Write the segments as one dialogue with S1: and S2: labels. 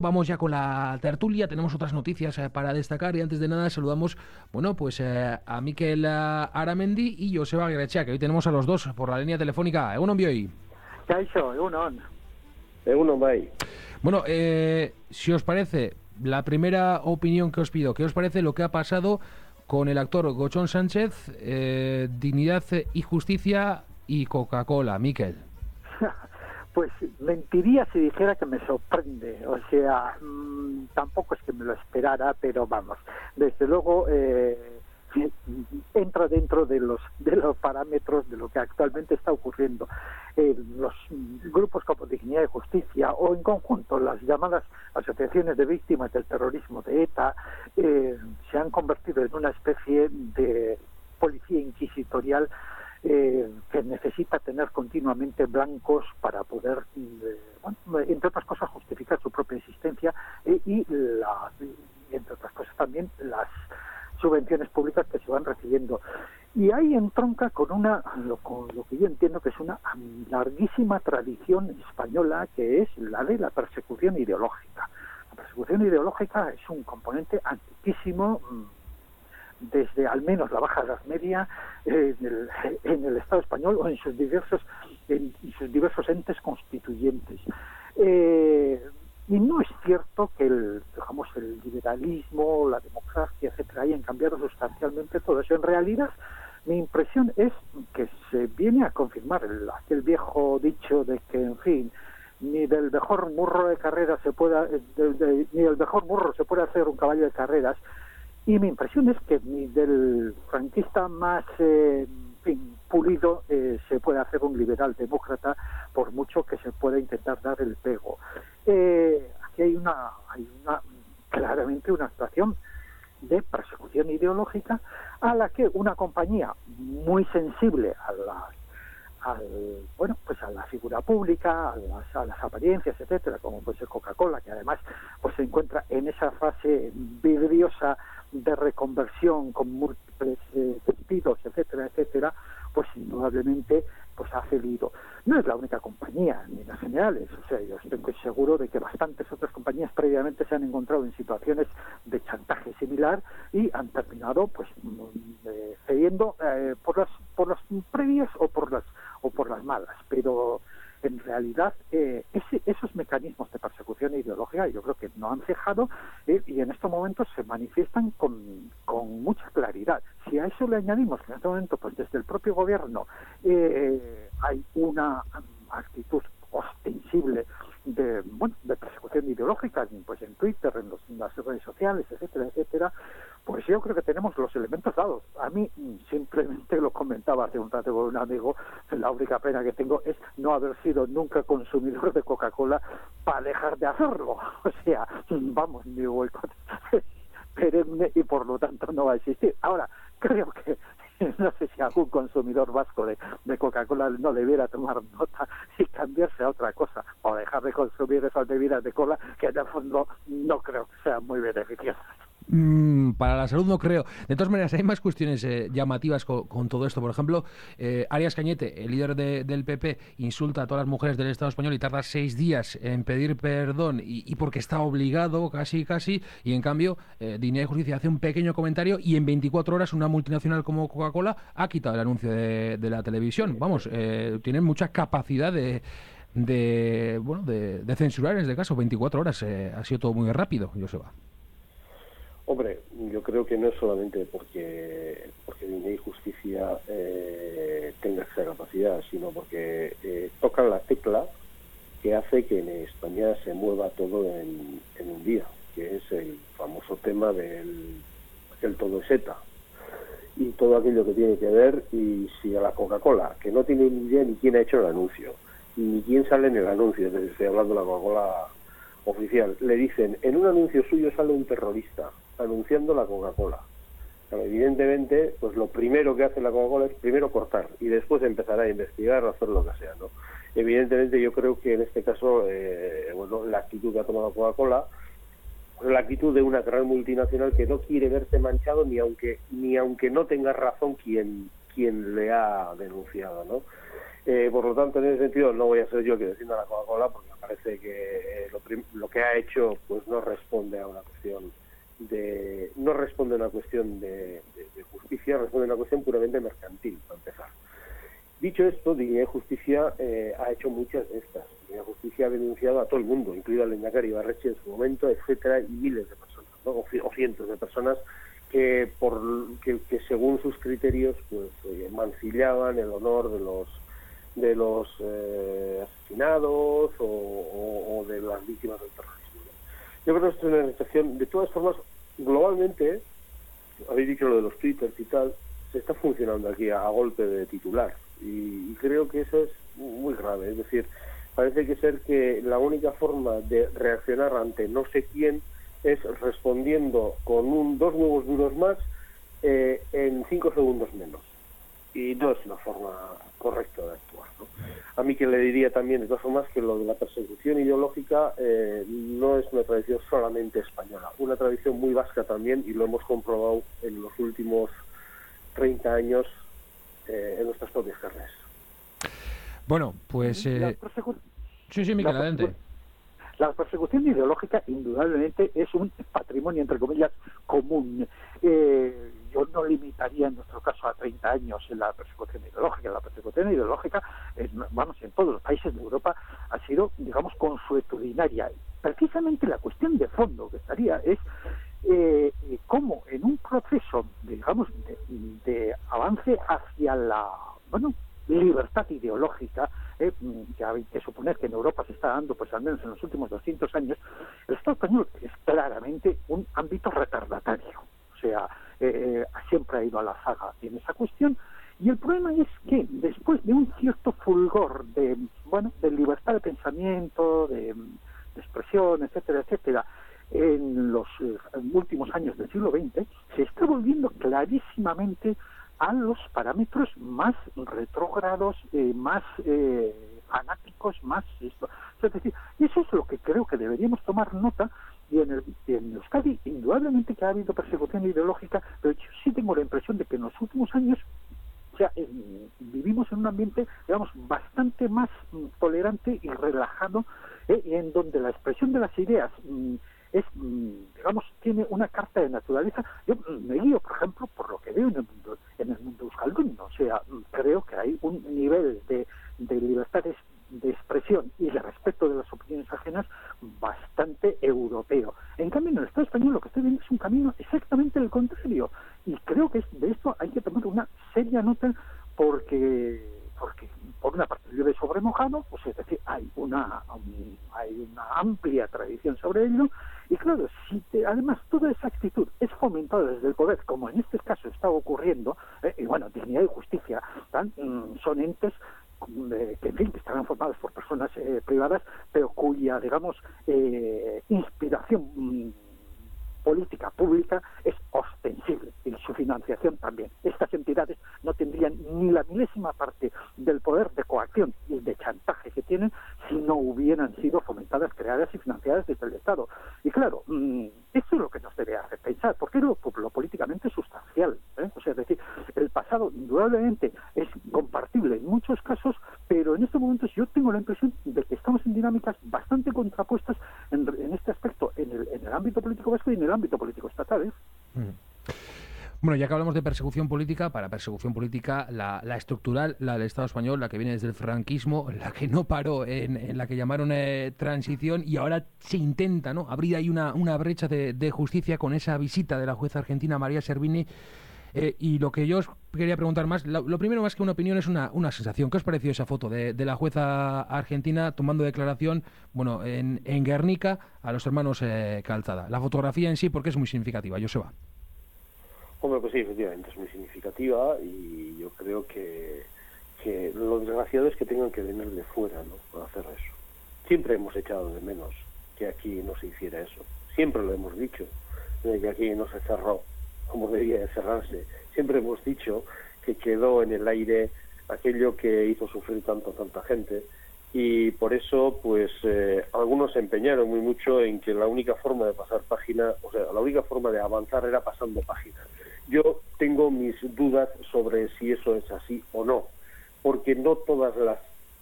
S1: Vamos ya con la tertulia, tenemos otras noticias para destacar y antes de nada saludamos, a Mikel Aramendi y Joseba Aguirrechea, que hoy tenemos a los dos por la línea telefónica. Egunon bioi.
S2: Kaixo, egunon.
S3: Egunon bai.
S1: Bueno, si os parece, la primera opinión que os pido, ¿qué os parece lo que ha pasado con el actor Gochón Sánchez, Dignidad y Justicia y Coca-Cola? Mikel.
S2: Pues mentiría si dijera que me sorprende, o sea, tampoco es que me lo esperara, pero vamos, desde luego entra dentro de los parámetros de lo que actualmente está ocurriendo. Los grupos como Dignidad y Justicia o en conjunto las llamadas asociaciones de víctimas del terrorismo de ETA se han convertido en una especie de policía inquisitorial que necesita tener continuamente blancos para poder, entre otras cosas, justificar su propia existencia y entre otras cosas también las subvenciones públicas que se van recibiendo. Y ahí entronca con lo que yo entiendo que es una larguísima tradición española, que es la de la persecución ideológica. La persecución ideológica es un componente antiquísimo, desde al menos la Baja Edad Media, en el Estado español o en sus diversos entes constituyentes. Y no es cierto que el liberalismo, la democracia, etcétera, hayan cambiado sustancialmente todo eso. En realidad, mi impresión es que se viene a confirmar aquel viejo dicho de que, en fin, ni del mejor burro de carreras ni del mejor burro se puede hacer un caballo de carreras. Y mi impresión es que ni del franquista más pulido se puede hacer un liberal demócrata, por mucho que se pueda intentar dar el pego. Aquí hay claramente una actuación de persecución ideológica a la que una compañía muy sensible a la figura pública, a las apariencias, etcétera, como puede ser Coca-Cola, que además pues se encuentra en esa fase vidriosa de reconversión con múltiples despidos, etcétera, etcétera, pues indudablemente pues ha cedido. No es la única compañía, ni las generales, o sea, yo estoy seguro de que bastantes otras compañías previamente se han encontrado en situaciones de chantaje similar y han terminado pues cediendo por las previas o por las malas, pero en realidad esos mecanismos de persecución ideológica yo creo que no han cejado y en estos momentos se manifiestan con mucha claridad. Si a eso le añadimos que en este momento pues desde el propio gobierno hay una actitud ostensible de persecución ideológica, pues en Twitter, en las redes sociales, etcétera, etcétera, pues yo creo que tenemos los elementos dados. A mí, simplemente lo comentaba hace un rato con un amigo, la única pena que tengo es no haber sido nunca consumidor de Coca-Cola para dejar de hacerlo. O sea, vamos, mi boicot es perenne y por lo tanto no va a existir. Ahora, creo que no sé si algún consumidor vasco de Coca-Cola no debiera tomar nota y cambiarse a otra cosa o dejar de consumir esas bebidas de cola que en el fondo no creo que sean muy beneficiosas.
S1: Para la salud no creo. De todas maneras, hay más cuestiones llamativas con todo esto. Por ejemplo, Arias Cañete, el líder del PP, insulta a todas las mujeres del Estado español y tarda 6 días en pedir perdón y porque está obligado, casi, y en cambio, Dignidad y Justicia hace un pequeño comentario y en 24 horas una multinacional como Coca-Cola ha quitado el anuncio de la televisión. Vamos, tienen mucha capacidad de censurar en este caso. 24 horas, ha sido todo muy rápido, Joseba.
S3: Hombre, yo creo que no es solamente porque Dignidad y Justicia tenga esa capacidad, sino porque tocan la tecla que hace que en España se mueva todo en un día, que es el famoso tema del todo es ETA y todo aquello que tiene que ver. Y si a la Coca-Cola, que no tiene ni idea ni quién ha hecho el anuncio, ni quién sale en el anuncio, es decir, estoy hablando de la Coca-Cola oficial, le dicen, en un anuncio suyo sale un terrorista anunciando la Coca-Cola. Claro, evidentemente, pues lo primero que hace la Coca-Cola es primero cortar y después empezar a investigar o hacer lo que sea, ¿no? Evidentemente, yo creo que en este caso, la actitud que ha tomado Coca-Cola es la actitud de una gran multinacional que no quiere verse manchado ni aunque no tenga razón quien le ha denunciado, ¿no? Por lo tanto, en ese sentido, no voy a ser yo el que defienda la Coca-Cola, porque me parece que lo que ha hecho pues no responde a una cuestión de justicia, responde a una cuestión puramente mercantil, para empezar. Dicho esto, Dignidad y Justicia ha hecho muchas de estas. Dignidad y Justicia ha denunciado a todo el mundo, incluido al Lehendakari Ibarretxe en su momento, etcétera, y miles de personas, ¿no? o cientos de personas que según sus criterios pues mancillaban el honor de los asesinados o de las víctimas del terrorismo. Yo creo que esto es una situación, de todas formas, globalmente, habéis dicho lo de los twitters y tal, se está funcionando aquí a golpe de titular, y creo que eso es muy grave. Es decir, parece que la única forma de reaccionar ante no sé quién es respondiendo con 2 huevos duros más en 5 segundos menos, y no es la forma correcta de actuar, ¿no? A mí que le diría también, de todas formas, que lo de la persecución ideológica no es una tradición solamente española, una tradición muy vasca también, y lo hemos comprobado en los últimos 30 años en nuestras propias carnes.
S1: Bueno, pues... Sí, Miquel, adelante.
S2: La persecución ideológica indudablemente es un patrimonio, entre comillas, común. Yo no limitaría en nuestro caso a 30 años en la persecución ideológica. La persecución ideológica, en todos los países de Europa ha sido, digamos, consuetudinaria. Precisamente la cuestión de fondo que estaría es cómo en un proceso, digamos, de avance hacia la, libertad ideológica, que hay que suponer que en Europa se está dando, pues al menos en los últimos 200 años, el Estado español es claramente un ámbito retardatario. O sea, siempre ha ido a la zaga en esa cuestión, y el problema es que después de un cierto fulgor de libertad de pensamiento, de expresión, etcétera, etcétera, en los últimos años del siglo XX, se está volviendo clarísimamente a los parámetros más retrógrados, más fanáticos, más esto. Es decir, eso es lo que creo que deberíamos tomar nota, y en Euskadi indudablemente que ha habido persecución ideológica, pero yo sí tengo la impresión de que en los últimos años, o sea, vivimos en un ambiente, digamos, bastante más tolerante y relajado, en donde la expresión de las ideas tiene una carta de naturaleza. Yo me guío, por ejemplo, por lo que veo en el mundo euskaldun. O sea, creo que hay un nivel de libertades de expresión y de respeto de las opiniones ajenas bastante europeo. En cambio, en el Estado español lo que estoy viendo es un camino exactamente el contrario, y creo que de esto hay que tomar una seria nota, porque por una parte llueve sobre mojado, pues es decir, hay una amplia tradición sobre ello, y claro, además toda esa actitud es fomentada desde el poder, como en este caso está ocurriendo, y Dignidad y Justicia son entes que estarán formados por personas privadas, pero cuya, digamos, inspiración política pública es ostensible, y su financiación también. Estas entidades no tendrían ni la milésima parte del poder de coacción y de chantaje que tienen si no hubieran sido fomentadas, creadas y financiadas desde el Estado. Y claro, eso es lo que nos debe hacer pensar, porque es lo políticamente sustancial, O sea, es decir, el pasado indudablemente es compartible en muchos casos, pero en estos momentos yo tengo la impresión de que estamos en dinámicas bastante contrapuestas en este aspecto, en el ámbito político vasco y en el ámbito político estatal.
S1: Bueno, ya que hablamos de persecución política, para persecución política, la estructural, la del Estado español, la que viene desde el franquismo, la que no paró, en la que llamaron transición, y ahora se intenta, ¿no?, abrir ahí una brecha de justicia con esa visita de la jueza argentina María Servini. Y lo que yo os quería preguntar más, lo primero, más que una opinión, es una sensación. ¿Qué os pareció esa foto de la jueza argentina tomando declaración, en Guernica, a los hermanos Calzada? La fotografía en sí, porque es muy significativa. Joseba.
S3: Hombre, pues sí, efectivamente es muy significativa, y yo creo que lo desgraciado es que tengan que venir de fuera, ¿no?, para hacer eso. Siempre hemos echado de menos que aquí no se hiciera eso. Siempre lo hemos dicho, de que aquí no se cerró como debía de cerrarse. Siempre hemos dicho que quedó en el aire aquello que hizo sufrir tanta gente, y por eso pues algunos se empeñaron muy mucho en que la única forma de pasar página, o sea, la única forma de avanzar era pasando página. Yo tengo mis dudas sobre si eso es así o no, porque no todas las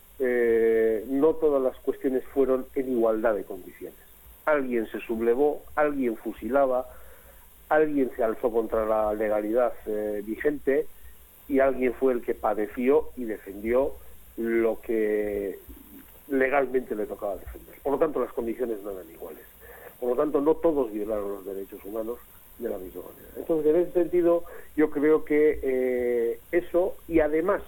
S3: cuestiones fueron en igualdad de condiciones. Alguien se sublevó, alguien fusilaba, alguien se alzó contra la legalidad vigente y alguien fue el que padeció y defendió lo que legalmente le tocaba defender. Por lo tanto, las condiciones no eran iguales. Por lo tanto, no todos violaron los derechos humanos de la misma manera. Entonces, en ese sentido, yo creo que eso, y además,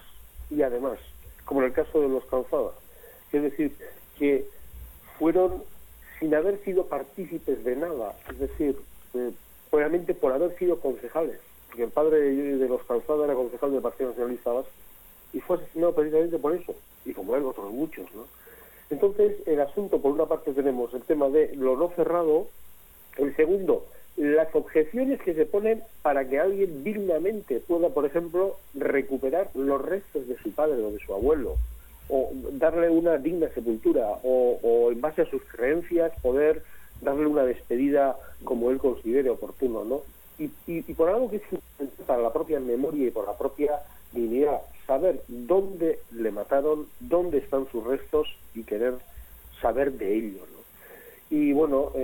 S3: como en el caso de los Calzada, es decir, que fueron sin haber sido partícipes de nada, es decir, obviamente por haber sido concejales, porque el padre de los Calzada era concejal del Partido Nacionalista Vasco y fue asesinado precisamente por eso, y como él otros muchos, ¿no? Entonces, el asunto, por una parte tenemos el tema de lo no cerrado, el segundo, las objeciones que se ponen para que alguien dignamente pueda, por ejemplo, recuperar los restos de su padre o de su abuelo, o darle una digna sepultura, o en base a sus creencias poder darle una despedida como él considere oportuno, ¿no? Y por algo que es fundamental para la propia memoria y por la propia dignidad, saber dónde le mataron, dónde están sus restos y querer saber de ellos, ¿no? Y bueno,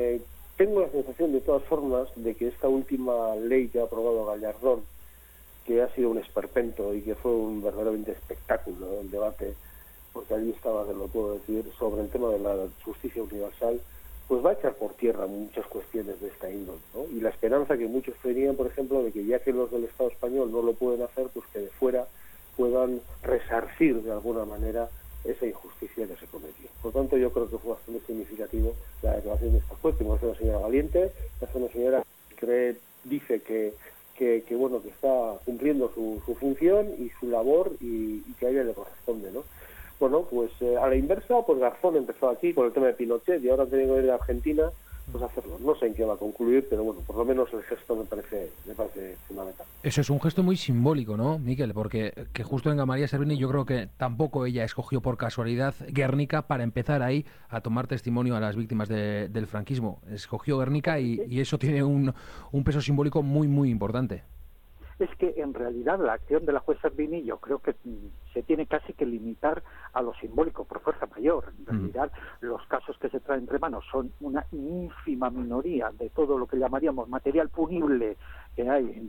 S3: tengo la sensación de todas formas de que esta última ley que ha aprobado Gallardón, que ha sido un esperpento y que fue un verdaderamente espectáculo, ¿no?, el debate, porque allí estaba, que lo puedo decir, sobre el tema de la justicia universal, pues va a echar por tierra muchas cuestiones de esta índole, ¿no? Y la esperanza que muchos tenían, por ejemplo, de que ya que los del Estado español no lo pueden hacer, pues que de fuera puedan resarcir de alguna manera esa injusticia que se cometió. Por lo tanto, yo creo que fue bastante significativo la declaración de esta juez, que no es una señora valiente, es una señora que dice que bueno, que está cumpliendo su función y su labor y que a ella le corresponde, ¿no? Bueno, pues a la inversa, pues Garzón empezó aquí con el tema de Pinochet y ahora ha tenido que ir a Argentina, pues hacerlo. No sé en qué va a concluir, pero bueno, por lo menos el gesto me parece fundamental.
S1: Eso es un gesto muy simbólico, ¿no, Miquel? Porque que justo venga María Servini, yo creo que tampoco ella escogió por casualidad Guernica para empezar ahí a tomar testimonio a las víctimas del franquismo. Escogió Guernica y eso tiene un peso simbólico muy, muy importante.
S2: Es que en realidad la acción de la jueza Servini yo creo que se tiene casi que limitar a lo simbólico por fuerza mayor. En realidad los casos que se traen entre manos son una ínfima minoría de todo lo que llamaríamos material punible que hay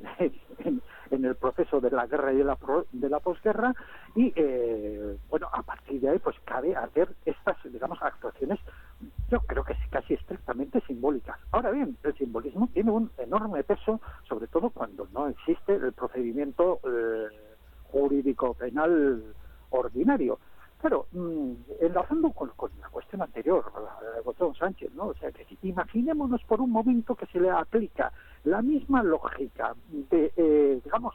S2: en el proceso de la guerra y de la posguerra y bueno, a partir de ahí pues cabe hacer estas, digamos, actuaciones yo creo que es casi estrictamente simbólicas. Ahora bien, el simbolismo tiene un enorme peso, sobre todo cuando no existe el procedimiento jurídico penal ordinario. Pero enlazando con la cuestión anterior, la de Gonzalo Sánchez, ¿no? O sea, que imaginémonos por un momento que se le aplica la misma lógica de digamos,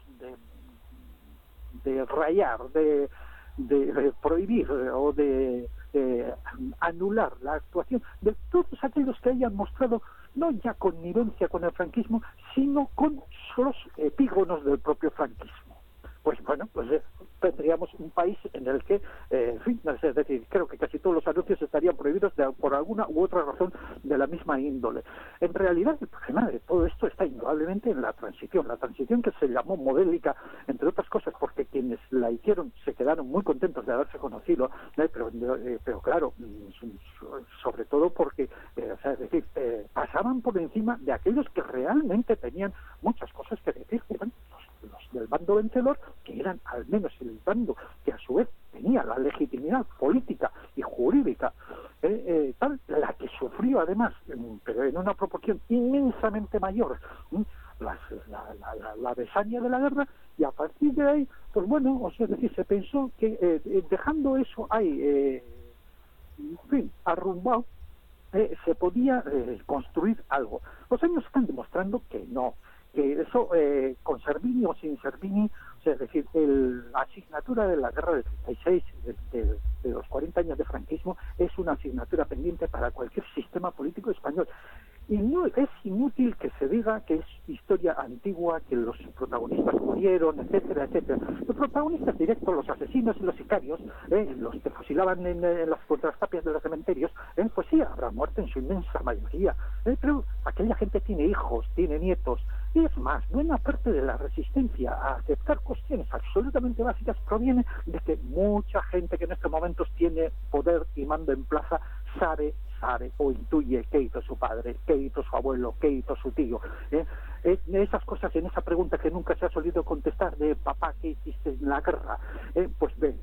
S2: de rayar, de prohibir o de anular la actuación de todos aquellos que hayan mostrado no ya connivencia con el franquismo, sino con los epígonos del propio franquismo. Pues bueno, pues tendríamos un país en el que, en fin, es decir, creo que casi todos los anuncios estarían prohibidos por alguna u otra razón de la misma índole. En realidad, el problema de todo esto está indudablemente en la transición que se llamó modélica, entre otras cosas, porque quienes la hicieron se quedaron muy contentos de haberse conocido, pero claro, sobre todo porque, o sea, es decir, pasaban por encima de aquellos que realmente tenían muchas cosas que decir, que eran los del bando vencedor, que eran al menos el bando que a su vez tenía la legitimidad política y jurídica tal, la que sufrió además, pero en una proporción inmensamente mayor, la desaña de la guerra, y a partir de ahí, pues bueno, o sea, es decir, se pensó que dejando eso ahí, en fin, arrumbado, se podía construir algo. Los años están demostrando que no, que eso, con Servini o sin Servini, o sea, es decir, la asignatura de la guerra del 36, de los 40 años de franquismo, es una asignatura pendiente para cualquier sistema político español. Y no es inútil que se diga que es historia antigua, que los protagonistas murieron, etcétera, etcétera. Los protagonistas directos, los asesinos y los sicarios, los que fusilaban en las contratapias de los cementerios, pues sí, habrá muerto en su inmensa mayoría. Pero aquella gente tiene hijos, tiene nietos, Y es más, buena parte de la resistencia a aceptar cuestiones absolutamente básicas proviene de que mucha gente que en estos momentos tiene poder y mando en plaza sabe o intuye qué hizo su padre, qué hizo su abuelo, qué hizo su tío. Esas cosas, en esa pregunta que nunca se ha solido contestar de papá, ¿qué hiciste en la guerra? Pues ven,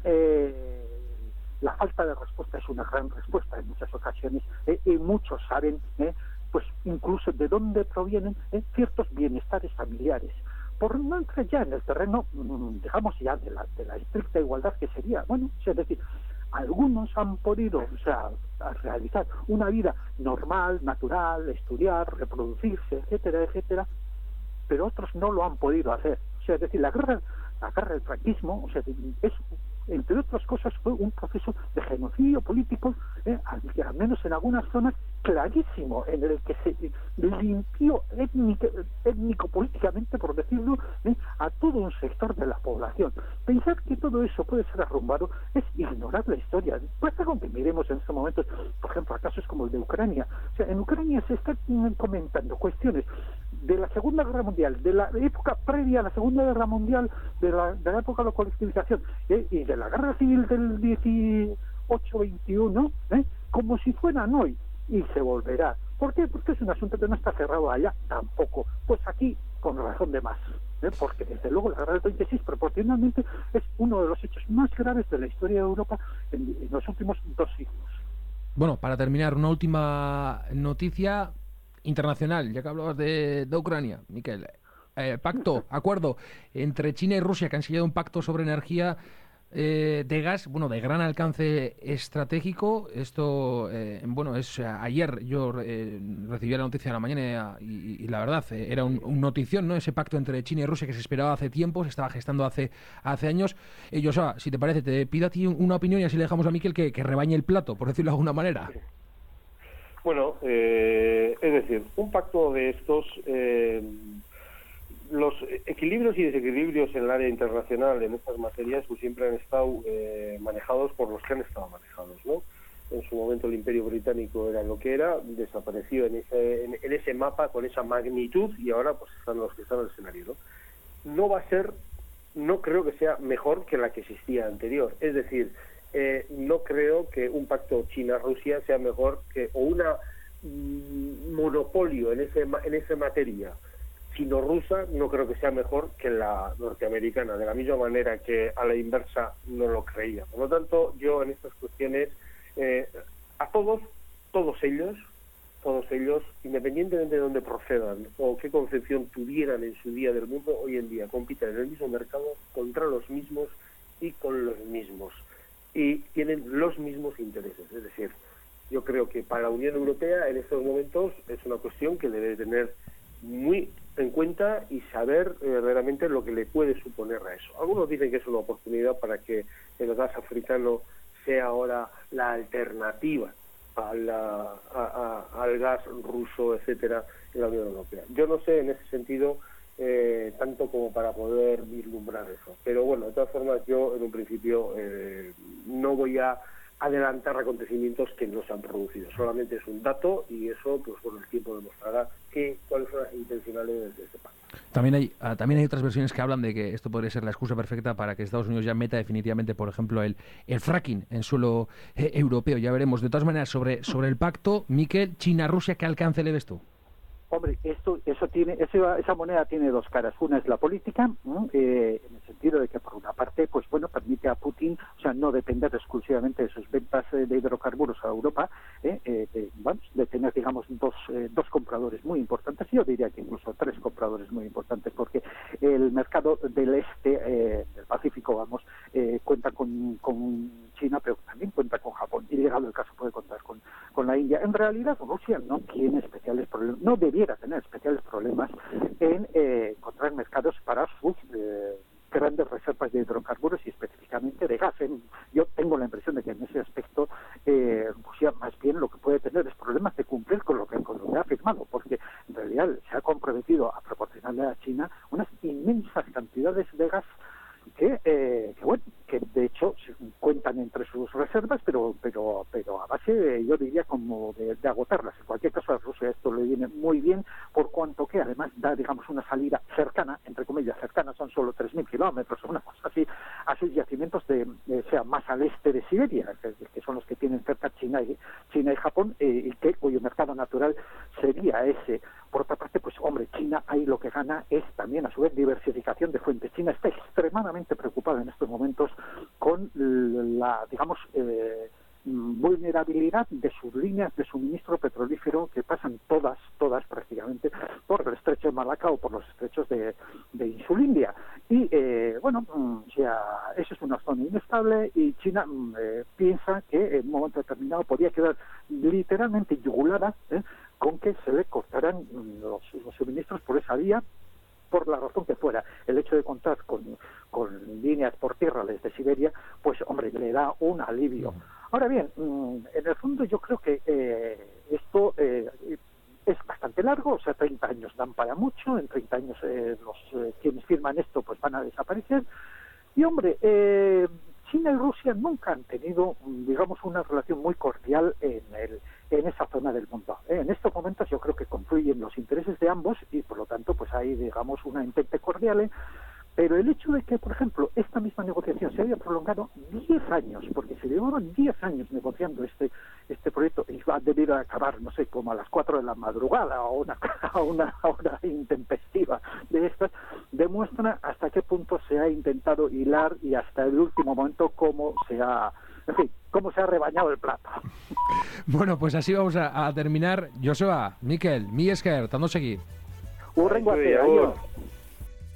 S2: la falta de respuesta es una gran respuesta en muchas ocasiones, y muchos saben, pues incluso de dónde provienen ciertos bienestares familiares. Por no entrar ya en el terreno, digamos ya de la estricta igualdad que sería, bueno, es decir, algunos han podido, a realizar una vida normal, natural, estudiar, reproducirse, etcétera, etcétera, pero otros no lo han podido hacer. Es decir, la guerra del franquismo, es, entre otras cosas, fue un proceso de genocidio político, al menos en algunas zonas, clarísimo, en el que se limpió étnico-políticamente, por decirlo, a todo un sector de la población. Pensar que todo eso puede ser arrumbado es ignorar la historia. Basta con que miremos en estos momentos, por ejemplo, a casos como el de Ucrania. En Ucrania se están comentando cuestiones de la Segunda Guerra Mundial, de la época previa a la Segunda Guerra Mundial, de la época de la colectivización, y de la Guerra Civil del 18-21, como si fueran hoy, y se volverá. ¿Por qué? Porque es un asunto que no está cerrado allá tampoco. Pues aquí, con razón de más. Porque desde luego la Guerra del 36 proporcionalmente es uno de los hechos más graves de la historia de Europa en los últimos 2 siglos.
S1: Bueno, para terminar, una última noticia internacional, ya que hablabas de Ucrania, Miquel. Acuerdo entre China y Rusia, que han sellado un pacto sobre energía de gas, de gran alcance estratégico. Esto, ayer yo recibí la noticia en la mañana y la verdad, era un notición, ¿no? Ese pacto entre China y Rusia que se esperaba hace tiempo, se estaba gestando hace años. Joseba, si te parece, te pido a ti una opinión y así le dejamos a Miquel que rebañe el plato, por decirlo de alguna manera.
S3: Bueno, es decir, un pacto de estos... los equilibrios y desequilibrios en el área internacional en estas materias pues siempre han estado manejados por los que han estado manejados, ¿no? En su momento el Imperio Británico era lo que era, desapareció en ese mapa con esa magnitud y ahora pues están los que están en el escenario, ¿no? No creo que sea mejor que la que existía anterior, es decir, no creo que un pacto China-Rusia sea mejor que o una monopolio en esa materia sino-rusa, no creo que sea mejor que la norteamericana, de la misma manera que a la inversa no lo creía. Por lo tanto, yo en estas cuestiones, a todos ellos, independientemente de dónde procedan o qué concepción tuvieran en su día del mundo, hoy en día compiten en el mismo mercado contra los mismos y con los mismos. Y tienen los mismos intereses. Es decir, yo creo que para la Unión Europea en estos momentos es una cuestión que debe tener muy en cuenta y saber verdaderamente lo que le puede suponer a eso. Algunos dicen que es una oportunidad para que el gas africano sea ahora la alternativa al gas ruso, etcétera, en la Unión Europea. Yo no sé en ese sentido tanto como para poder vislumbrar eso. Pero bueno, de todas formas, yo en un principio no voy a adelantar acontecimientos que no se han producido. Solamente es un dato y eso, pues bueno, el tiempo demostrará cuáles son las intencionalidades de este pacto.
S1: También hay otras versiones que hablan de que esto podría ser la excusa perfecta para que Estados Unidos ya meta definitivamente, por ejemplo, el fracking en suelo europeo. Ya veremos. De todas maneras, sobre el pacto, Miquel, China-Rusia, ¿qué alcance le ves tú?
S2: Hombre, esa moneda tiene dos caras. Una es la política, en el sentido de que por una parte, pues bueno, permite a Putin, no depender exclusivamente de sus ventas de hidrocarburos a Europa, de tener, digamos, dos compradores muy importantes. Yo diría que incluso 3 compradores muy importantes, porque el mercado del este, del Pacífico, cuenta con China, pero también cuenta con Japón, y llegado el caso puede contar con la India. En realidad, Rusia no tiene especiales problemas, no debiera tener especiales problemas en encontrar mercados para sus grandes reservas de hidrocarburos y específicamente de gas. Yo tengo la impresión de que en ese aspecto Rusia más bien lo que puede tener es problemas de cumplir con lo que ha firmado, porque en realidad se ha comprometido a proporcionarle a China unas inmensas cantidades de gas que de hecho se cuentan entre sus reservas, pero a base, yo diría, como de agotarlas. En cualquier caso, a Rusia esto le viene muy bien, por cuanto que además da, digamos, una salida cercana, entre comillas cercana, son solo 3.000 kilómetros o una cosa así, a sus yacimientos sea más al este de Siberia, que son los que tienen cerca China y Japón, y cuyo mercado natural sería ese. Por otra parte, pues hombre, China ahí lo que gana es también a su vez diversificación de fuentes. China está extremadamente preocupada en estos momentos con la, digamos, vulnerabilidad de sus líneas de suministro petrolífero, que pasan todas prácticamente por el estrecho de Malaca o por los estrechos de Insulindia. Y eso es una zona inestable, y China piensa que en un momento determinado podría quedar literalmente yugulada con que se le cortarán los suministros por esa vía, por la razón que fuera. El hecho de contar con líneas por tierra desde Siberia, pues hombre, le da un alivio. Ahora bien, en el fondo yo creo que esto es bastante largo, o sea, 30 años dan para mucho, en 30 años quienes firman esto pues van a desaparecer, y hombre, China y Rusia nunca han tenido, digamos, una relación muy cordial en esa zona del mundo. En estos momentos yo creo que confluyen los intereses de ambos y por lo tanto pues hay, digamos, una entente cordial, pero el hecho de que, por ejemplo, esta misma negociación se haya prolongado 10 años, porque se llevaron 10 años negociando este proyecto y va a deber acabar, no sé, como a las 4 de la madrugada o a una hora intempestiva de estas, demuestra hasta qué punto se ha intentado hilar y hasta el último momento cómo se ha rebañado el plato.
S1: Bueno, pues así vamos a terminar. Joseba, Miquel, mi esker, tanto seguir.
S2: Hurrengo arte, adiós.